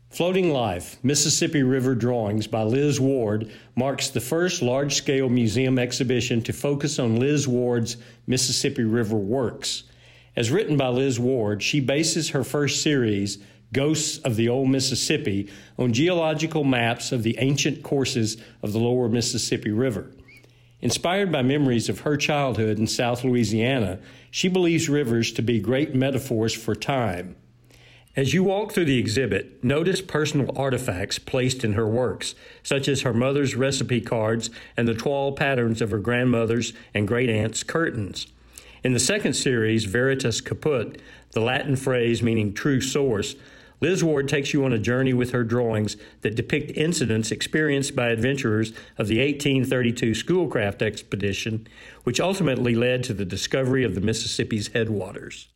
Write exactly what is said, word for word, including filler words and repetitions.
Floating Life, Mississippi River Drawings by Liz Ward marks the first large-scale museum exhibition to focus on Liz Ward's Mississippi River works. As written by Liz Ward, she bases her first series, Ghosts of the Old Mississippi, on geological maps of the ancient courses of the lower Mississippi River. Inspired by memories of her childhood in South Louisiana, she believes rivers to be great metaphors for time. As you walk through the exhibit, notice personal artifacts placed in her works, such as her mother's recipe cards and the toile patterns of her grandmother's and great-aunt's curtains. In the second series, Veritas Caput, the Latin phrase meaning true source, Liz Ward takes you on a journey with her drawings that depict incidents experienced by adventurers of the eighteen thirty-two Schoolcraft expedition, which ultimately led to the discovery of the Mississippi's headwaters.